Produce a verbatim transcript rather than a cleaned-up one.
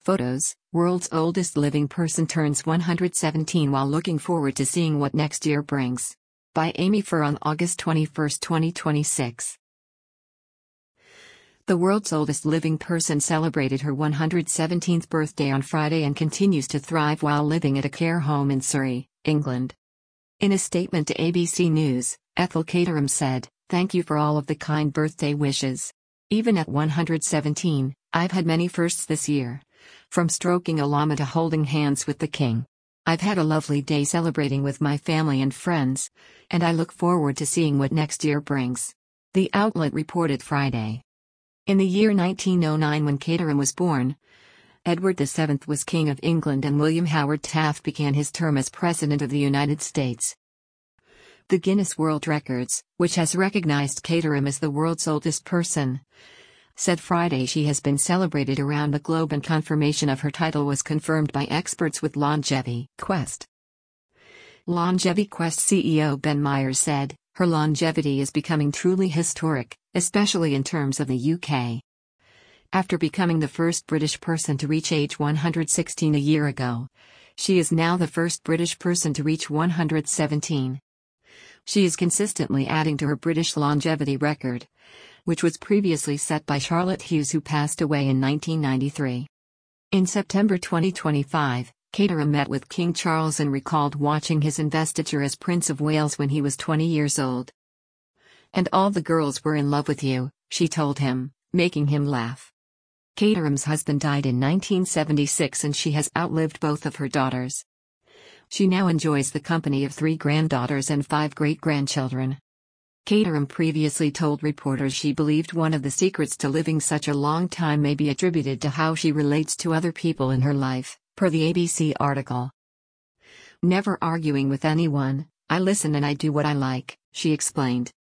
Photos: World's oldest living person turns one hundred seventeen while looking forward to seeing what next year brings. By Amy Fur on August twenty-first, twenty twenty-six. The world's oldest living person celebrated her one hundred seventeenth birthday on Friday and continues to thrive while living at a care home in Surrey, England. In a statement to A B C News, Ethel Caterham said, "Thank you for all of the kind birthday wishes. Even at one hundred seventeen, I've had many firsts this year. From stroking a llama to holding hands with the king. I've had a lovely day celebrating with my family and friends, and I look forward to seeing what next year brings," the outlet reported Friday. In the year nineteen oh nine, when Caterham was born, Edward the seventh was King of England and William Howard Taft began his term as President of the United States. The Guinness World Records, which has recognized Caterham as the world's oldest person, said Friday she has been celebrated around the globe, and confirmation of her title was confirmed by experts with Longevity Quest. Longevity Quest C E O Ben Myers said, "Her longevity is becoming truly historic, especially in terms of the U K. After becoming the first British person to reach age one hundred sixteen a year ago, she is now the first British person to reach one hundred seventeen. She is consistently adding to her British longevity record, which was previously set by Charlotte Hughes, who passed away in nineteen ninety-three. In September twenty twenty-five, Caterham met with King Charles and recalled watching his investiture as Prince of Wales when he was twenty years old. "And all the girls were in love with you," she told him, making him laugh. Caterham's husband died in nineteen seventy-six and she has outlived both of her daughters. She now enjoys the company of three granddaughters and five great-grandchildren. Caterham previously told reporters she believed one of the secrets to living such a long time may be attributed to how she relates to other people in her life, per the A B C article. "Never arguing with anyone, I listen and I do what I like," she explained.